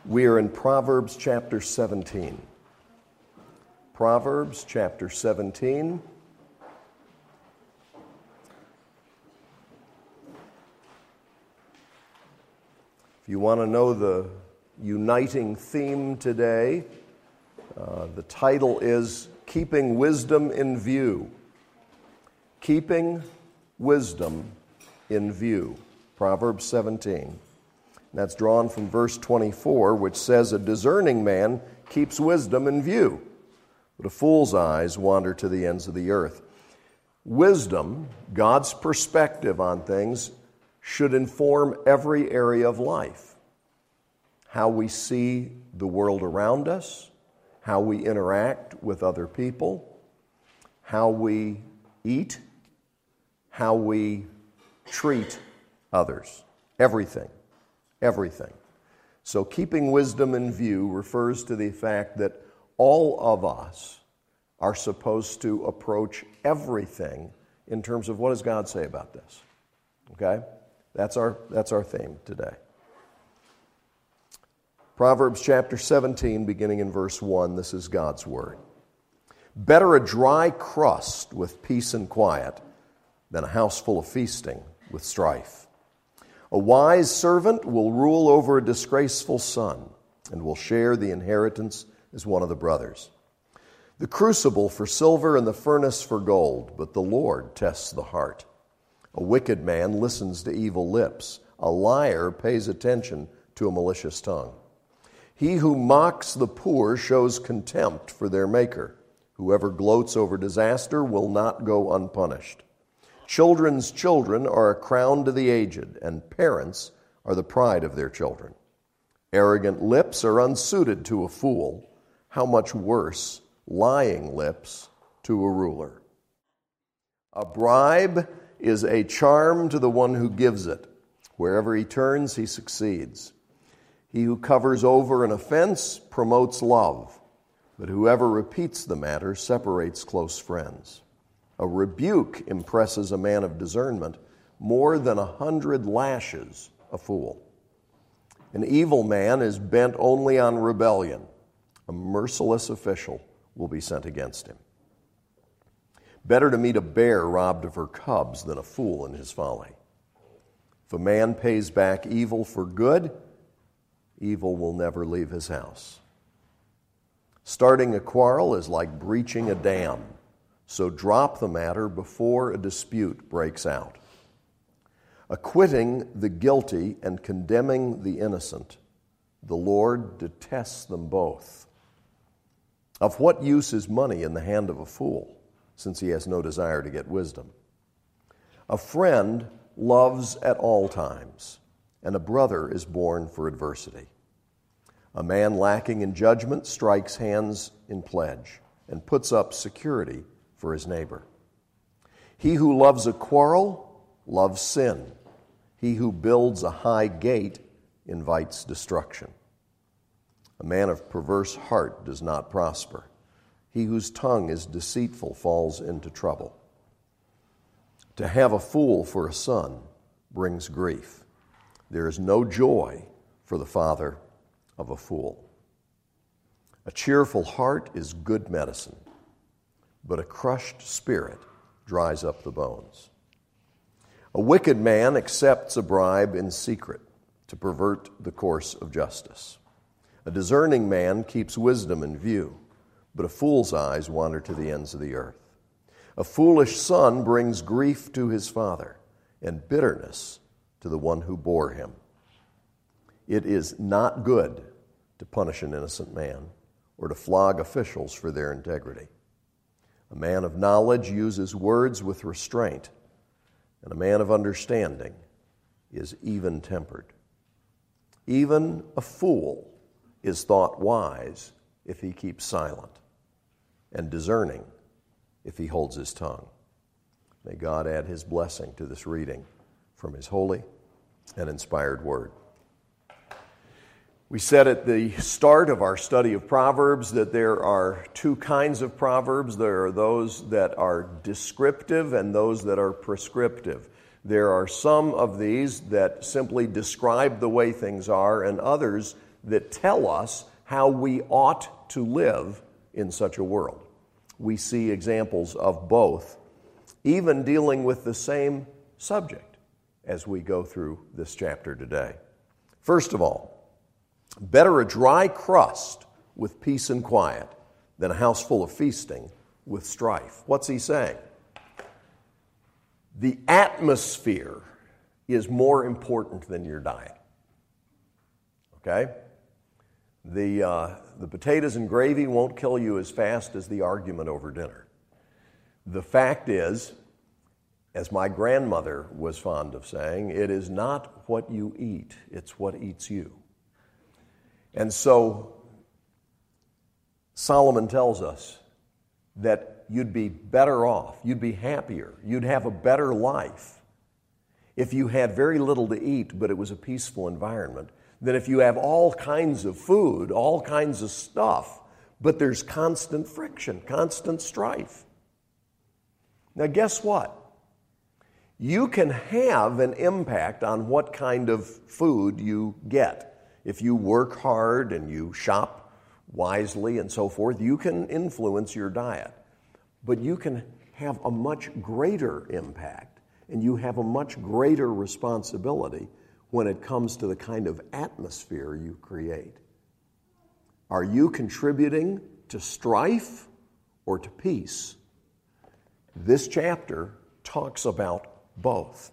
We are in Proverbs chapter 17. Proverbs chapter 17. If you want to know the uniting theme today, the title is Keeping Wisdom in View. Keeping Wisdom in View. Proverbs 17. That's drawn from verse 24, which says, "A discerning man keeps wisdom in view, but a fool's eyes wander to the ends of the earth." Wisdom, God's perspective on things, should inform every area of life. How we see the world around us, how we interact with other people, how we eat, how we treat others. Everything. Everything. So keeping wisdom in view refers to the fact that all of us are supposed to approach everything in terms of what does God say about this. Okay? That's our theme today. Proverbs chapter 17, beginning in verse 1, this is God's word. "Better a dry crust with peace and quiet than a house full of feasting with strife. A wise servant will rule over a disgraceful son and will share the inheritance as one of the brothers. The crucible for silver and the furnace for gold, but the Lord tests the heart. A wicked man listens to evil lips. A liar pays attention to a malicious tongue. He who mocks the poor shows contempt for their maker. Whoever gloats over disaster will not go unpunished. Children's children are a crown to the aged, and parents are the pride of their children. Arrogant lips are unsuited to a fool. How much worse lying lips to a ruler. A bribe is a charm to the one who gives it. Wherever he turns, he succeeds. He who covers over an offense promotes love, but whoever repeats the matter separates close friends. A rebuke impresses a man of discernment more than 100 lashes a fool. An evil man is bent only on rebellion. A merciless official will be sent against him. Better to meet a bear robbed of her cubs than a fool in his folly. If a man pays back evil for good, evil will never leave his house. Starting a quarrel is like breaching a dam. So drop the matter before a dispute breaks out. Acquitting the guilty and condemning the innocent, the Lord detests them both. Of what use is money in the hand of a fool, since he has no desire to get wisdom? A friend loves at all times, and a brother is born for adversity. A man lacking in judgment strikes hands in pledge and puts up security for his neighbor. He who loves a quarrel loves sin. He who builds a high gate invites destruction. A man of perverse heart does not prosper. He whose tongue is deceitful falls into trouble. To have a fool for a son brings grief. There is no joy for the father of a fool. A cheerful heart is good medicine, but a crushed spirit dries up the bones. A wicked man accepts a bribe in secret to pervert the course of justice. A discerning man keeps wisdom in view, but a fool's eyes wander to the ends of the earth. A foolish son brings grief to his father, and bitterness to the one who bore him. It is not good to punish an innocent man or to flog officials for their integrity. A man of knowledge uses words with restraint, and a man of understanding is even-tempered. Even a fool is thought wise if he keeps silent, and discerning if he holds his tongue. May God add his blessing to this reading from his holy and inspired word. We said at the start of our study of Proverbs that there are two kinds of Proverbs. There are those that are descriptive and those that are prescriptive. There are some of these that simply describe the way things are, and others that tell us how we ought to live in such a world. We see examples of both, even dealing with the same subject as we go through this chapter today. First of all, better a dry crust with peace and quiet than a house full of feasting with strife. What's he saying? The atmosphere is more important than your diet. Okay? The potatoes and gravy won't kill you as fast as the argument over dinner. The fact is, as my grandmother was fond of saying, it is not what you eat, it's what eats you. And so Solomon tells us that you'd be better off, you'd be happier, you'd have a better life if you had very little to eat, but it was a peaceful environment, than if you have all kinds of food, all kinds of stuff, but there's constant friction, constant strife. Now, guess what? You can have an impact on what kind of food you get. If you work hard and you shop wisely and so forth, you can influence your diet. But you can have a much greater impact, and you have a much greater responsibility when it comes to the kind of atmosphere you create. Are you contributing to strife or to peace? This chapter talks about both.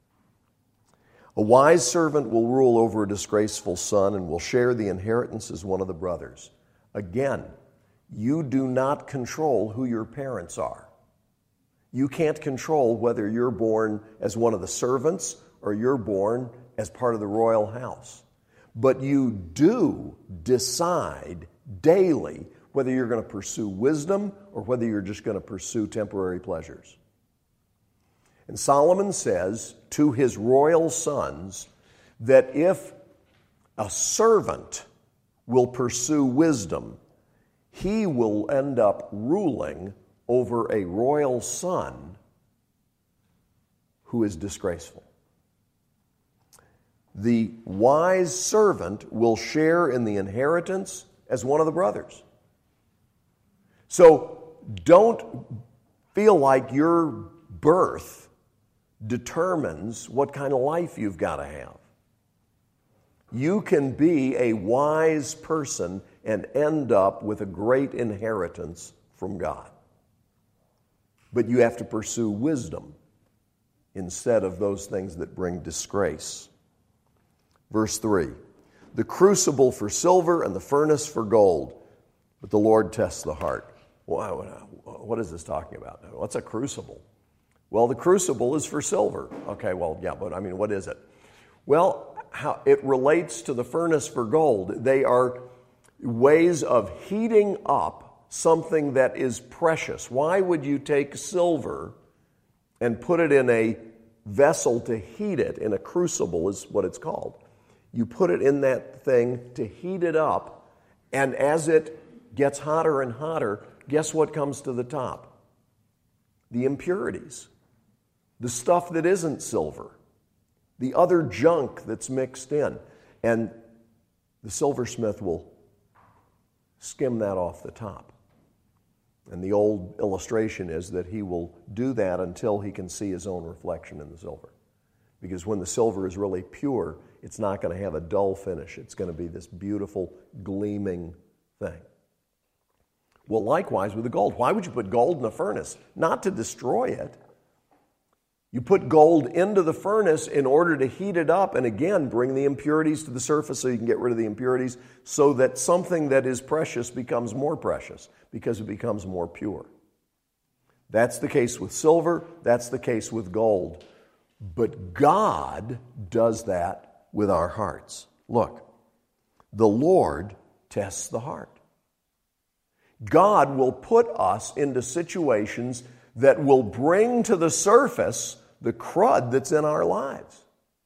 A wise servant will rule over a disgraceful son and will share the inheritance as one of the brothers. Again, you do not control who your parents are. You can't control whether you're born as one of the servants or you're born as part of the royal house. But you do decide daily whether you're going to pursue wisdom or whether you're just going to pursue temporary pleasures. And Solomon says to his royal sons that if a servant will pursue wisdom, he will end up ruling over a royal son who is disgraceful. The wise servant will share in the inheritance as one of the brothers. So don't feel like your birth determines what kind of life you've got to have. You can be a wise person and end up with a great inheritance from God. But you have to pursue wisdom instead of those things that bring disgrace. Verse 3, the crucible for silver and the furnace for gold, but the Lord tests the heart. What is this talking about? What's a crucible? Well, the crucible is for silver. Okay, well, yeah, but I mean, what is it? Well, how it relates to the furnace for gold. They are ways of heating up something that is precious. Why would you take silver and put it in a vessel to heat it? In a crucible is what it's called. You put it in that thing to heat it up, and as it gets hotter and hotter, guess what comes to the top? The impurities. The stuff that isn't silver. The other junk that's mixed in. And the silversmith will skim that off the top. And the old illustration is that he will do that until he can see his own reflection in the silver. Because when the silver is really pure, it's not going to have a dull finish. It's going to be this beautiful, gleaming thing. Well, likewise with the gold. Why would you put gold in a furnace? Not to destroy it. You put gold into the furnace in order to heat it up and again bring the impurities to the surface so you can get rid of the impurities so that something that is precious becomes more precious because it becomes more pure. That's the case with silver. That's the case with gold. But God does that with our hearts. Look, the Lord tests the heart. God will put us into situations that will bring to the surface the crud that's in our lives.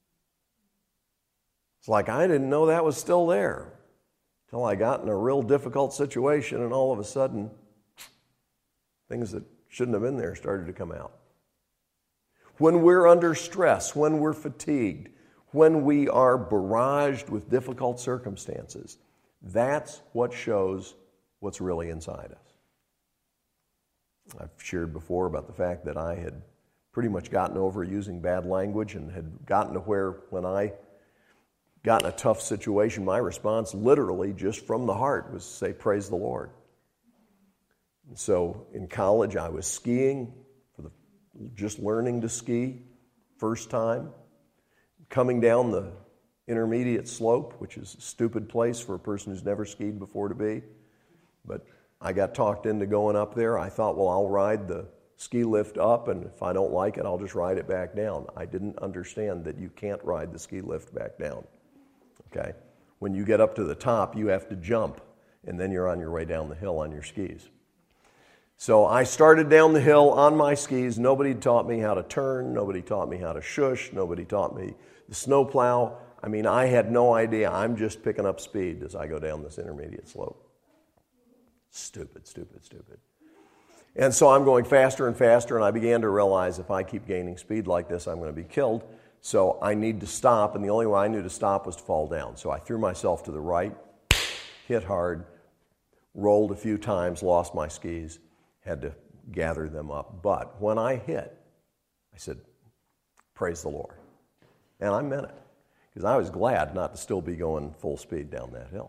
It's like, I didn't know that was still there until I got in a real difficult situation, and all of a sudden, things that shouldn't have been there started to come out. When we're under stress, when we're fatigued, when we are barraged with difficult circumstances, that's what shows what's really inside us. I've shared before about the fact that I had pretty much gotten over using bad language and had gotten to where when I got in a tough situation, my response literally just from the heart was to say, praise the Lord. And so in college I was skiing, just learning to ski, first time, coming down the intermediate slope, which is a stupid place for a person who's never skied before to be. But I got talked into going up there. I thought, well, I'll ride the ski lift up, and if I don't like it, I'll just ride it back down. I didn't understand that you can't ride the ski lift back down. Okay? When you get up to the top, you have to jump, and then you're on your way down the hill on your skis. So I started down the hill on my skis. Nobody taught me how to turn. Nobody taught me how to shush. Nobody taught me the snowplow. I mean, I had no idea. I'm just picking up speed as I go down this intermediate slope. Stupid, stupid, stupid. And so I'm going faster and faster, and I began to realize if I keep gaining speed like this, I'm going to be killed. So I need to stop, and the only way I knew to stop was to fall down. So I threw myself to the right, hit hard, rolled a few times, lost my skis, had to gather them up. But when I hit, I said, praise the Lord. And I meant it, because I was glad not to still be going full speed down that hill.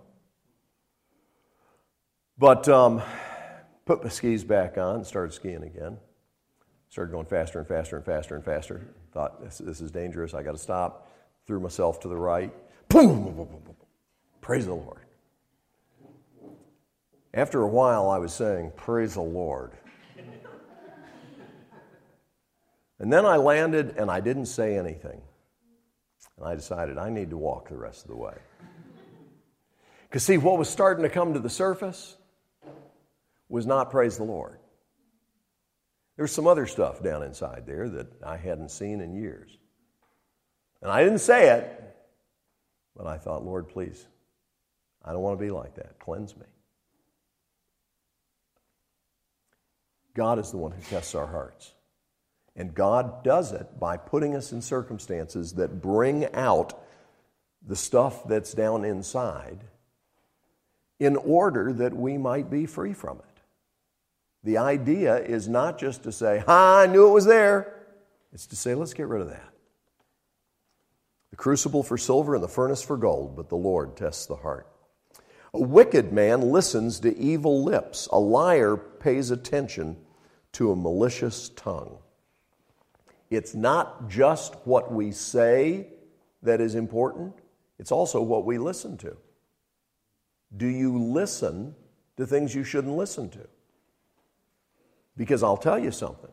But put my skis back on, started skiing again. Started going faster and faster and faster and faster. Thought, this is dangerous, I got to stop. Threw myself to the right. Boom! Praise the Lord. After a while, I was saying, praise the Lord. And then I landed, and I didn't say anything. And I decided I need to walk the rest of the way. Because see, what was starting to come to the surface was not praise the Lord. There's some other stuff down inside there that I hadn't seen in years. And I didn't say it, but I thought, Lord, please, I don't want to be like that. Cleanse me. God is the one who tests our hearts. And God does it by putting us in circumstances that bring out the stuff that's down inside in order that we might be free from it. The idea is not just to say, I knew it was there. It's to say, let's get rid of that. The crucible for silver and the furnace for gold, but the Lord tests the heart. A wicked man listens to evil lips. A liar pays attention to a malicious tongue. It's not just what we say that is important. It's also what we listen to. Do you listen to things you shouldn't listen to? Because I'll tell you something.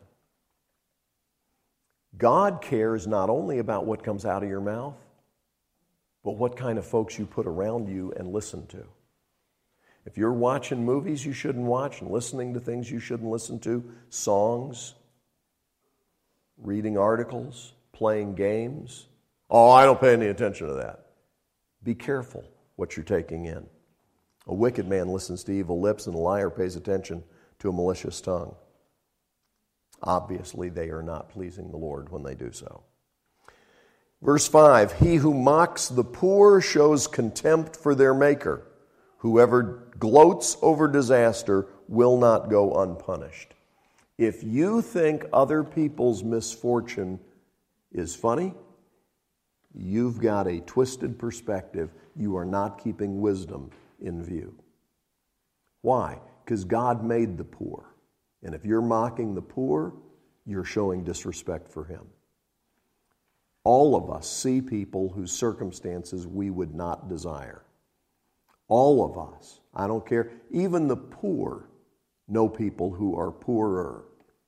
God cares not only about what comes out of your mouth, but what kind of folks you put around you and listen to. If you're watching movies you shouldn't watch and listening to things you shouldn't listen to, songs, reading articles, playing games, I don't pay any attention to that. Be careful what you're taking in. A wicked man listens to evil lips, and a liar pays attention to a malicious tongue. Obviously, they are not pleasing the Lord when they do so. Verse 5, he who mocks the poor shows contempt for their maker. Whoever gloats over disaster will not go unpunished. If you think other people's misfortune is funny, you've got a twisted perspective. You are not keeping wisdom in view. Why? Because God made the poor. And if you're mocking the poor, you're showing disrespect for Him. All of us see people whose circumstances we would not desire. All of us. I don't care. Even the poor know people who are poorer.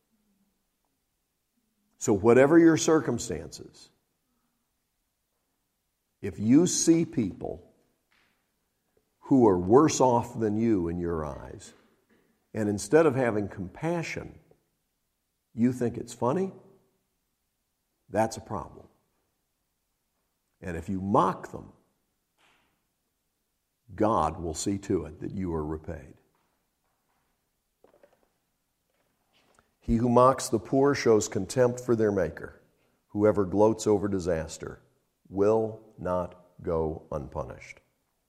So whatever your circumstances, if you see people who are worse off than you in your eyes, and instead of having compassion, you think it's funny, that's a problem. And if you mock them, God will see to it that you are repaid. He who mocks the poor shows contempt for their maker. Whoever gloats over disaster will not go unpunished.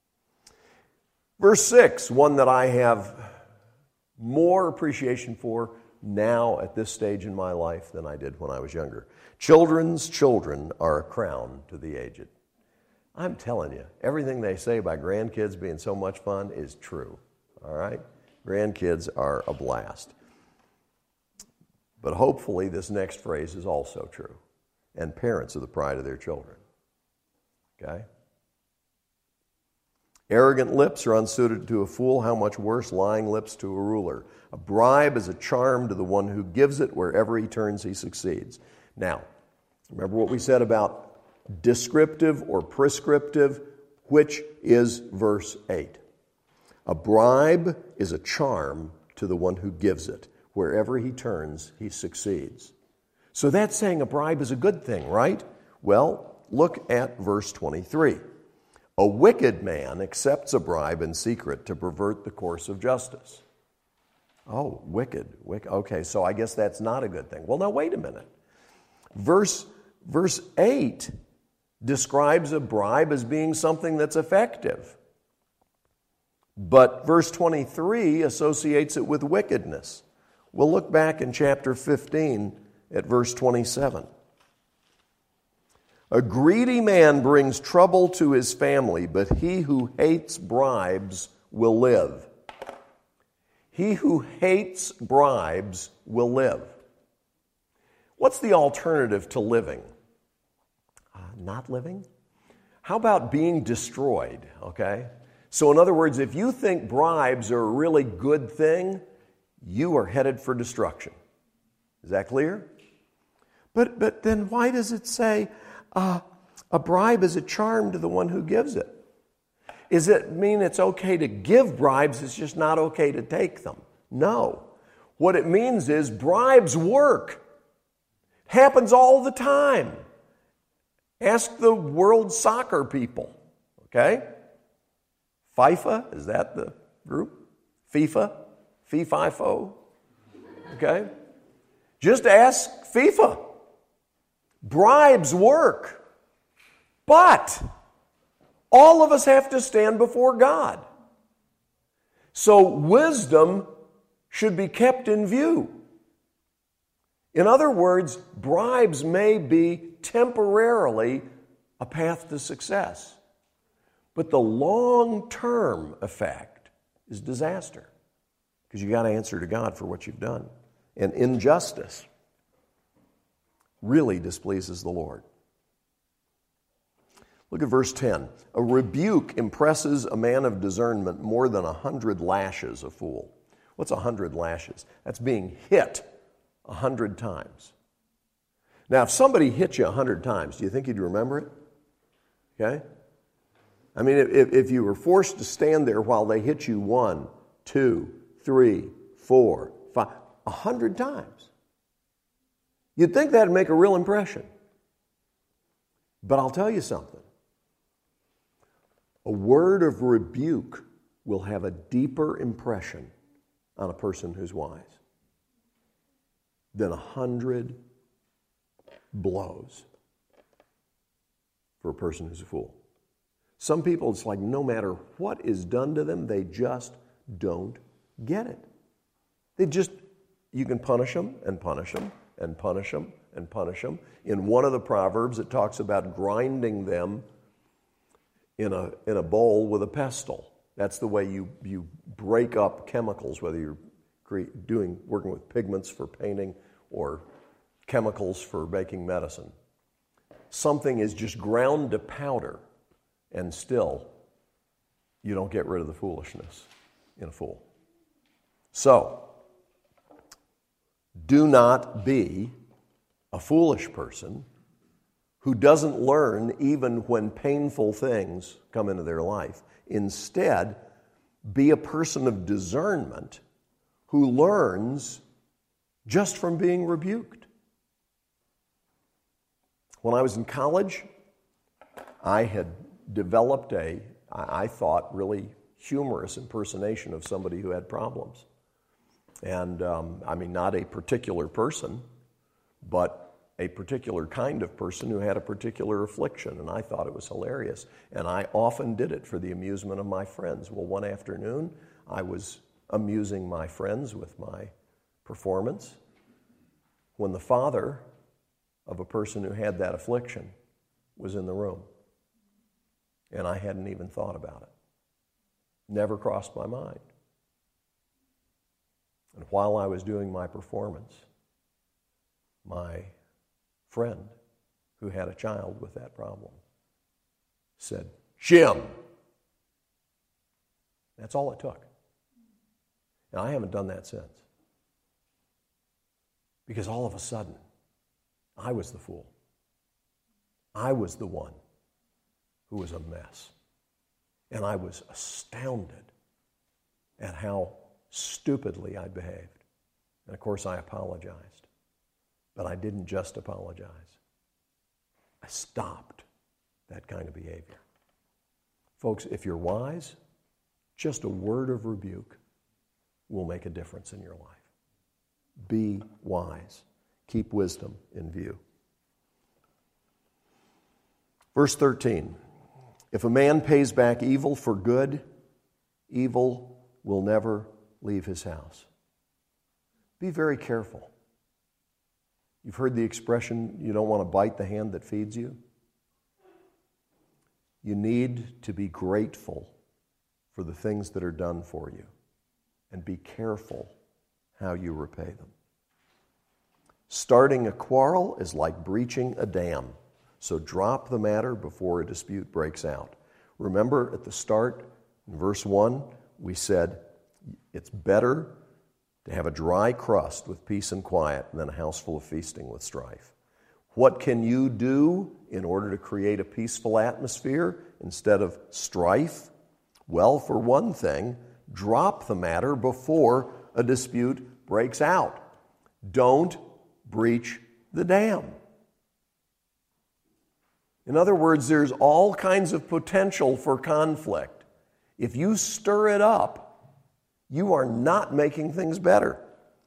Verse 6, one that I have more appreciation for now at this stage in my life than I did when I was younger. Children's children are a crown to the aged. I'm telling you, everything they say about grandkids being so much fun is true. All right? Grandkids are a blast. But hopefully this next phrase is also true. And parents are the pride of their children. Okay? Arrogant lips are unsuited to a fool. How much worse lying lips to a ruler. A bribe is a charm to the one who gives it. Wherever he turns, he succeeds. Now, remember what we said about descriptive or prescriptive, which is verse 8. A bribe is a charm to the one who gives it. Wherever he turns, he succeeds. So that's saying a bribe is a good thing, right? Well, look at verse 23. A wicked man accepts a bribe in secret to pervert the course of justice. Oh, wicked. Okay, so I guess that's not a good thing. Well, now wait a minute. Verse 8 describes a bribe as being something that's effective. But verse 23 associates it with wickedness. We'll look back in chapter 15 at verse 27. A greedy man brings trouble to his family, but he who hates bribes will live. He who hates bribes will live. What's the alternative to living? Not living? How about being destroyed, okay? So in other words, if you think bribes are a really good thing, you are headed for destruction. Is that clear? But then why does it say a bribe is a charm to the one who gives it? Does it mean it's okay to give bribes, it's just not okay to take them? No. What it means is bribes work. Happens all the time. Ask the world soccer people, okay? FIFA, is that the group? FIFA? FIFA, okay? Just ask FIFA. Bribes work. But all of us have to stand before God. So wisdom should be kept in view. In other words, bribes may be temporarily a path to success, but the long-term effect is disaster because you got to answer to God for what you've done. And injustice really displeases the Lord. Look at verse 10. A rebuke impresses a man of discernment more than 100 lashes a fool. What's 100 lashes? That's being hit 100 times. Now, if somebody hit you 100 times, do you think you'd remember it? Okay? I mean, if you were forced to stand there while they hit you 1, 2, 3, 4, 5, 100 times, you'd think that'd make a real impression. But I'll tell you something. A word of rebuke will have a deeper impression on a person who's wise than 100 blows for a person who's a fool. Some people, it's like no matter what is done to them, they just don't get it. You can punish them and punish them and punish them and punish them. In one of the Proverbs, it talks about grinding them in a bowl with a pestle. That's the way you break up chemicals, whether you're working with pigments for painting or chemicals for making medicine. Something is just ground to powder, and still you don't get rid of the foolishness in a fool. So, do not be a foolish person who doesn't learn even when painful things come into their life. Instead, be a person of discernment who learns just from being rebuked. When I was in college, I had developed I thought, really humorous impersonation of somebody who had problems. And, not a particular person, but a particular kind of person who had a particular affliction, and I thought it was hilarious. And I often did it for the amusement of my friends. Well, one afternoon, I was amusing my friends with my performance when the father of a person who had that affliction was in the room. And I hadn't even thought about it. Never crossed my mind. And while I was doing my performance, my friend who had a child with that problem said, "Jim." That's all it took. And I haven't done that since. Because all of a sudden, I was the fool. I was the one who was a mess. And I was astounded at how stupidly I behaved. And of course, I apologized. But I didn't just apologize. I stopped that kind of behavior. Folks, if you're wise, just a word of rebuke will make a difference in your life. Be wise. Keep wisdom in view. Verse 13. If a man pays back evil for good, evil will never leave his house. Be very careful. You've heard the expression, you don't want to bite the hand that feeds you. You need to be grateful for the things that are done for you, and be careful how you repay them. Starting a quarrel is like breaching a dam, so drop the matter before a dispute breaks out. Remember at the start, in verse 1, we said it's better to have a dry crust with peace and quiet than a house full of feasting with strife. What can you do in order to create a peaceful atmosphere instead of strife? Well, for one thing, drop the matter before a dispute breaks out. Don't breach the dam. In other words, there's all kinds of potential for conflict. If you stir it up, you are not making things better.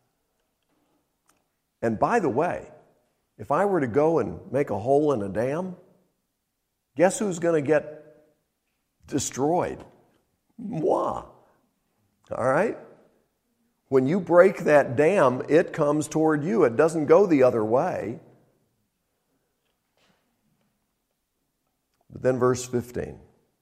And by the way, if I were to go and make a hole in a dam, guess who's going to get destroyed? Moi. All right? When you break that dam, it comes toward you. It doesn't go the other way. But then verse 15.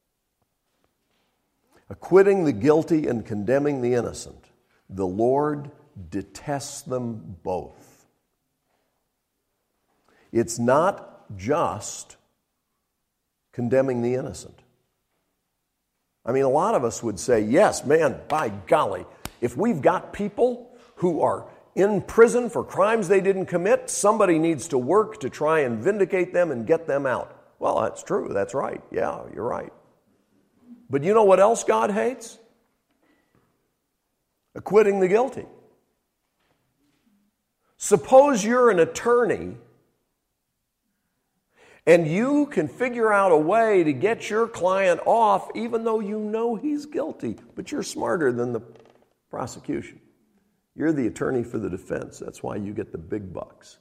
Acquitting the guilty and condemning the innocent, the Lord detests them both. It's not just condemning the innocent. I mean, a lot of us would say, yes, man, by golly, if we've got people who are in prison for crimes they didn't commit, somebody needs to work to try and vindicate them and get them out. Well, that's true. That's right. Yeah, you're right. But you know what else God hates? Acquitting the guilty. Suppose you're an attorney and you can figure out a way to get your client off even though you know he's guilty, but you're smarter than the prosecution. You're the attorney for the defense. That's why you get the big bucks.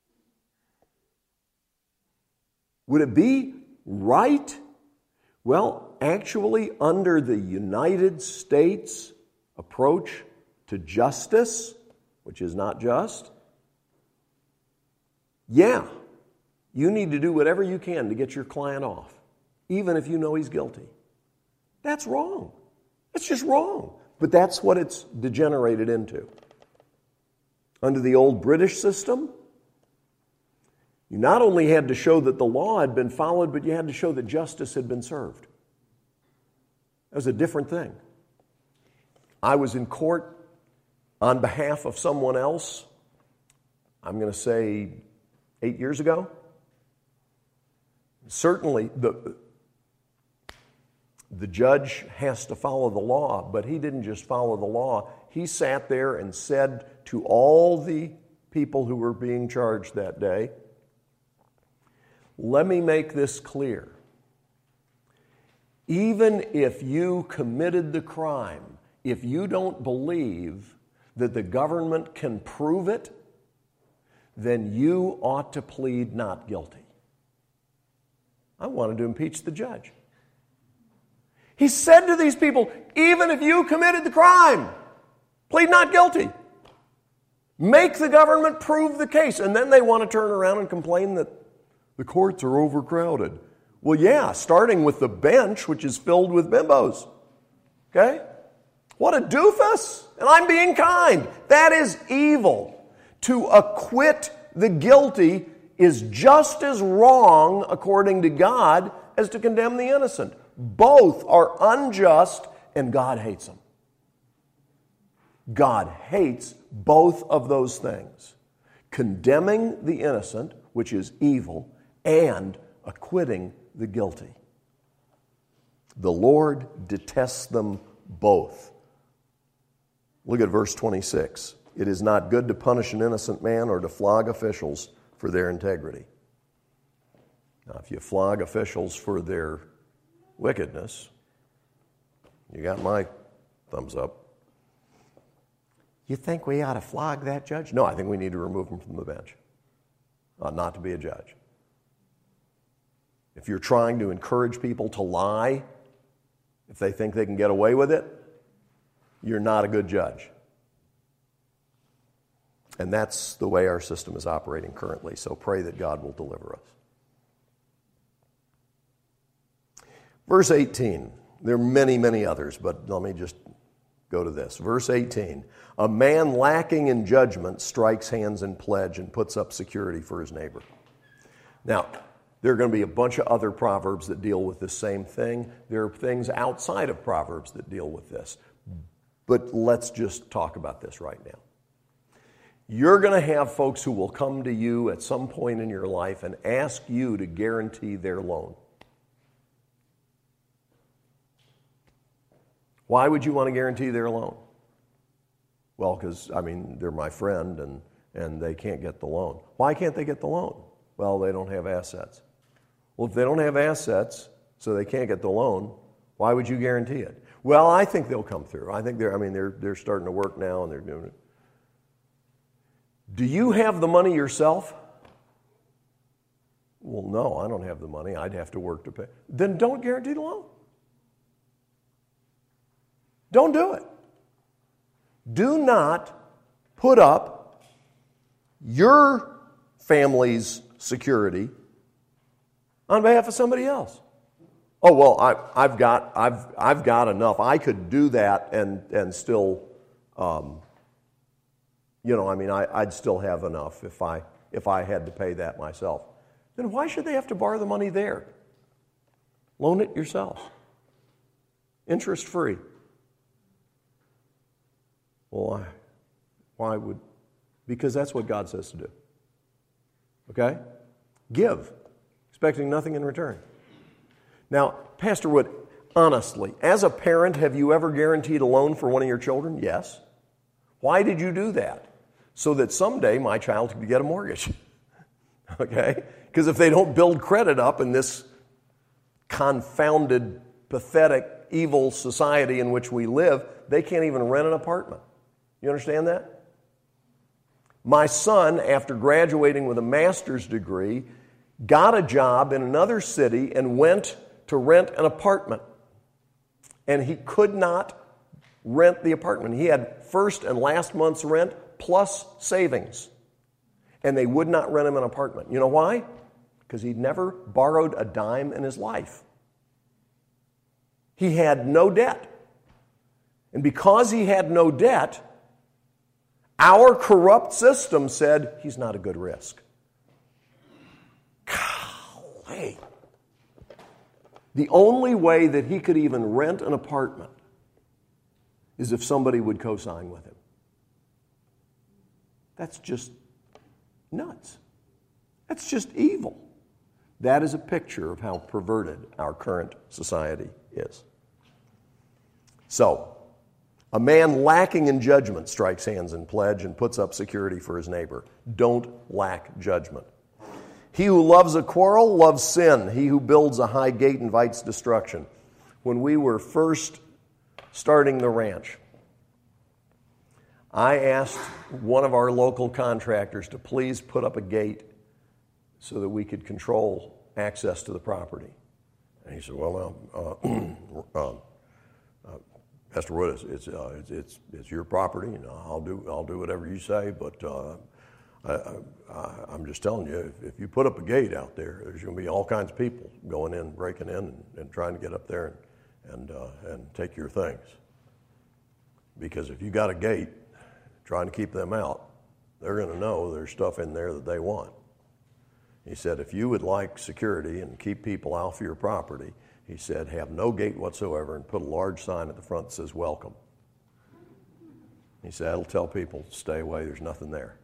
Would it be right? Well, actually, under the United States approach to justice, which is not just, yeah, you need to do whatever you can to get your client off, even if you know he's guilty. That's wrong. It's just wrong. But that's what it's degenerated into. Under the old British system, you not only had to show that the law had been followed, but you had to show that justice had been served. That was a different thing. I was in court on behalf of someone else, I'm going to say 8 years ago. Certainly, the judge has to follow the law, but he didn't just follow the law. He sat there and said to all the people who were being charged that day, let me make this clear. Even if you committed the crime, if you don't believe that the government can prove it, then you ought to plead not guilty. I wanted to impeach the judge. He said to these people, even if you committed the crime, plead not guilty. Make the government prove the case. And then they want to turn around and complain that the courts are overcrowded. Well, yeah, starting with the bench, which is filled with bimbos. Okay? What a doofus. And I'm being kind. That is evil. To acquit the guilty is just as wrong, according to God, as to condemn the innocent. Both are unjust, and God hates them. God hates both of those things. Condemning the innocent, which is evil, and acquitting the guilty. The Lord detests them both. Look at verse 26. It is not good to punish an innocent man or to flog officials for their integrity. Now, if you flog officials for their wickedness, you got my thumbs up. You think we ought to flog that judge? No, I think we need to remove him from the bench. Not to be a judge. If you're trying to encourage people to lie, if they think they can get away with it, you're not a good judge. And that's the way our system is operating currently, so pray that God will deliver us. Verse 18. There are many, many others, but let me just go to this. Verse 18. A man lacking in judgment strikes hands in pledge and puts up security for his neighbor. Now, there are going to be a bunch of other proverbs that deal with the same thing. There are things outside of Proverbs that deal with this. But let's just talk about this right now. You're going to have folks who will come to you at some point in your life and ask you to guarantee their loan. Why would you want to guarantee their loan? Well, because, they're my friend and they can't get the loan. Why can't they get the loan? Well, they don't have assets. Well, if they don't have assets, so they can't get the loan, why would you guarantee it? Well, I think they'll come through. I think they're starting to work now and they're doing it. Do you have the money yourself? Well, no, I don't have the money. I'd have to work to pay. Then don't guarantee the loan. Don't do it. Do not put up your family's security on behalf of somebody else. Oh, well, I've got enough. I could do that and still, I'd still have enough if I had to pay that myself. Then why should they have to borrow the money there? Loan it yourself. Interest free. Well, why would? Because that's what God says to do. Okay? Give, expecting nothing in return. Now, Pastor Wood, honestly, as a parent, have you ever guaranteed a loan for one of your children? Yes. Why did you do that? So that someday my child could get a mortgage. Okay? Because if they don't build credit up in this confounded, pathetic, evil society in which we live, they can't even rent an apartment. You understand that? My son, after graduating with a master's degree, got a job in another city and went to rent an apartment. And he could not rent the apartment. He had first and last month's rent plus savings. And they would not rent him an apartment. You know why? Because he'd never borrowed a dime in his life. He had no debt. And because he had no debt, our corrupt system said he's not a good risk. Golly. The only way that he could even rent an apartment is if somebody would co-sign with him. That's just nuts. That's just evil. That is a picture of how perverted our current society is. So, a man lacking in judgment strikes hands in pledge and puts up security for his neighbor. Don't lack judgment. He who loves a quarrel loves sin. He who builds a high gate invites destruction. When we were first starting the ranch, I asked one of our local contractors to please put up a gate so that we could control access to the property. And he said, well, Pastor Wood, it's your property, and I'll do whatever you say, but I'm just telling you, if you put up a gate out there, there's going to be all kinds of people going in, breaking in, and trying to get up there and take your things. Because if you got a gate trying to keep them out, they're going to know there's stuff in there that they want. He said, if you would like security and keep people off your property, he said, have no gate whatsoever and put a large sign at the front that says welcome. He said, that'll tell people, stay away, there's nothing there.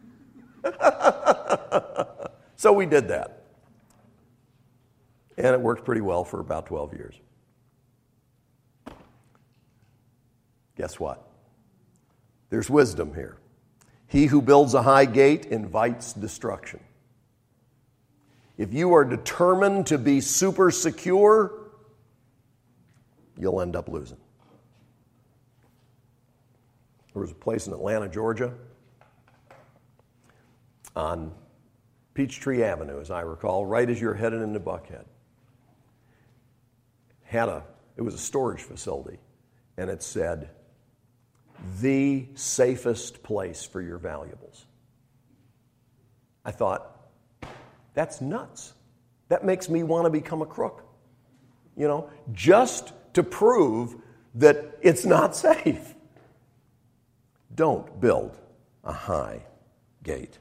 So we did that. And it worked pretty well for about 12 years. Guess what? There's wisdom here. He who builds a high gate invites destruction. If you are determined to be super secure, you'll end up losing. There was a place in Atlanta, Georgia, on Peachtree Avenue, as I recall, right as you're headed into Buckhead. It was a storage facility, and it said, the safest place for your valuables. I thought, that's nuts. That makes me want to become a crook. Just to prove that it's not safe. Don't build a high gate.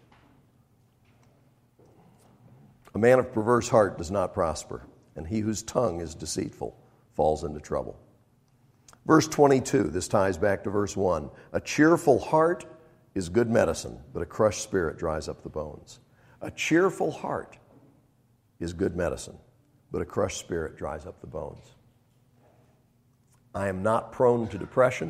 A man of perverse heart does not prosper, and he whose tongue is deceitful falls into trouble. Verse 22, this ties back to verse 1. A cheerful heart is good medicine, but a crushed spirit dries up the bones. A cheerful heart is good medicine, but a crushed spirit dries up the bones. I am not prone to depression,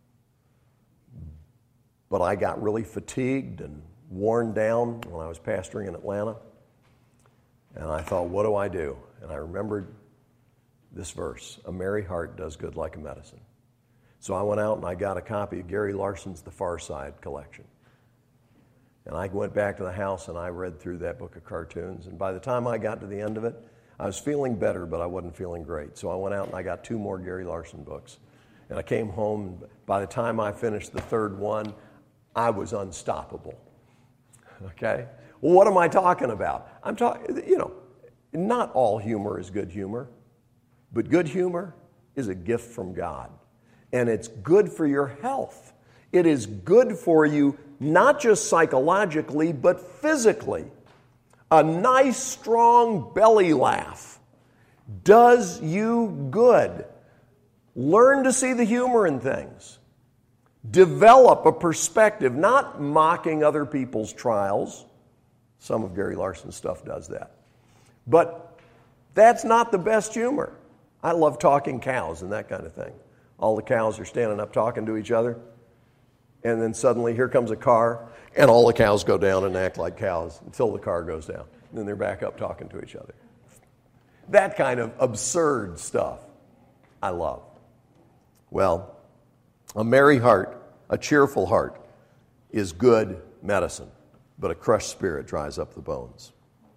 but I got really fatigued and worn down when I was pastoring in Atlanta. And I thought, what do I do? And I remembered this verse, a merry heart does good like a medicine. So I went out and I got a copy of Gary Larson's The Far Side collection. And I went back to the house and I read through that book of cartoons. And by the time I got to the end of it, I was feeling better, but I wasn't feeling great. So I went out and I got 2 more Gary Larson books. And I came home, and by the time I finished the third one, I was unstoppable. Okay? Well, what am I talking about? I'm talking, not all humor is good humor, but good humor is a gift from God. And it's good for your health. It is good for you, not just psychologically, but physically. A nice, strong belly laugh does you good. Learn to see the humor in things. Develop a perspective, not mocking other people's trials. Some of Gary Larson's stuff does that. But that's not the best humor. I love talking cows and that kind of thing. All the cows are standing up talking to each other. And then suddenly here comes a car, and all the cows go down and act like cows until the car goes down. And then they're back up talking to each other. That kind of absurd stuff I love. Well, a merry heart, a cheerful heart, is good medicine, but a crushed spirit dries up the bones.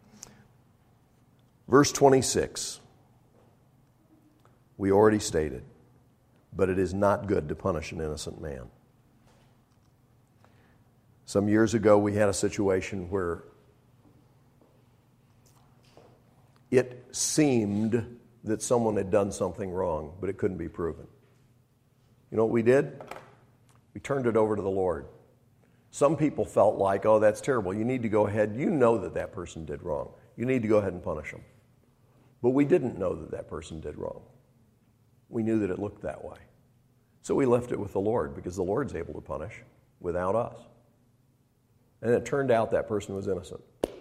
Verse 26, we already stated, but it is not good to punish an innocent man. Some years ago, we had a situation where it seemed that someone had done something wrong, but it couldn't be proven. You know what we did? We turned it over to the Lord. Some people felt like, oh, that's terrible. You need to go ahead. You know that person did wrong. You need to go ahead and punish them. But we didn't know that person did wrong. We knew that it looked that way. So we left it with the Lord because the Lord's able to punish without us. And it turned out that person was innocent.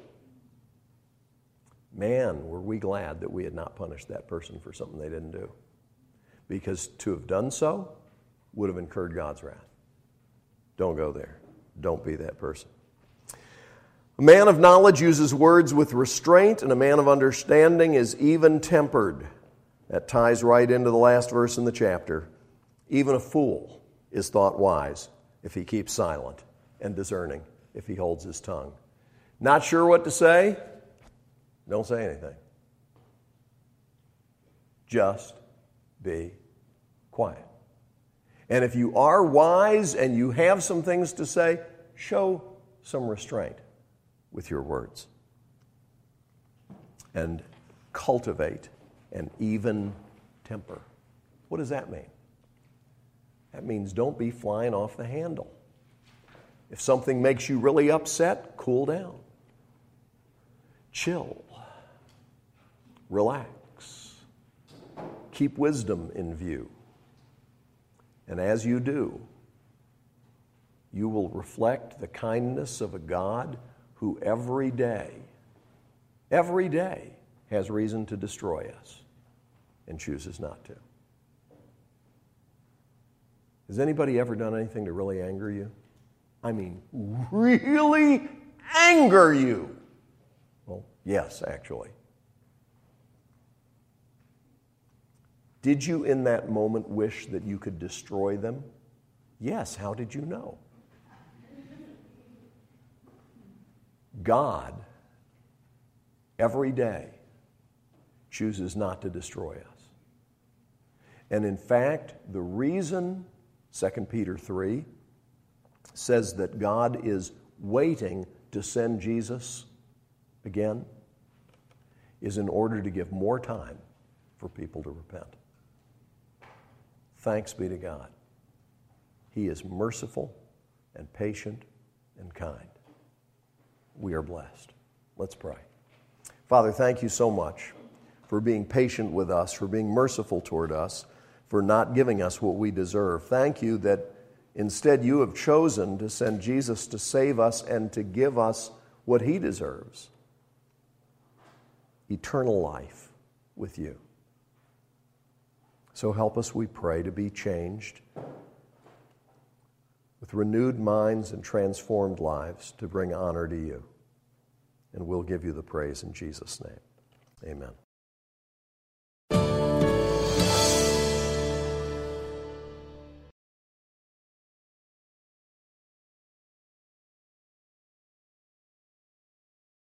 Man, were we glad that we had not punished that person for something they didn't do. Because to have done so would have incurred God's wrath. Don't go there. Don't be that person. A man of knowledge uses words with restraint, and a man of understanding is even-tempered. That ties right into the last verse in the chapter. Even a fool is thought wise, if he keeps silent, and discerning if he holds his tongue. Not sure what to say? Don't say anything. Just be quiet. And if you are wise and you have some things to say, show some restraint with your words. And cultivate an even temper. What does that mean? That means don't be flying off the handle. If something makes you really upset, cool down. Chill. Relax. Keep wisdom in view. And as you do, you will reflect the kindness of a God who every day has reason to destroy us and chooses not to. Has anybody ever done anything to really anger you? I mean, really anger you? Well, yes, actually. Did you in that moment wish that you could destroy them? Yes, how did you know? God, every day, chooses not to destroy us. And in fact, the reason 2 Peter 3 says that God is waiting to send Jesus again is in order to give more time for people to repent. Thanks be to God. He is merciful and patient and kind. We are blessed. Let's pray. Father, thank you so much for being patient with us, for being merciful toward us, for not giving us what we deserve. Thank you that instead you have chosen to send Jesus to save us and to give us what he deserves: eternal life with you. So help us, we pray, to be changed with renewed minds and transformed lives to bring honor to you. And we'll give you the praise in Jesus' name. Amen.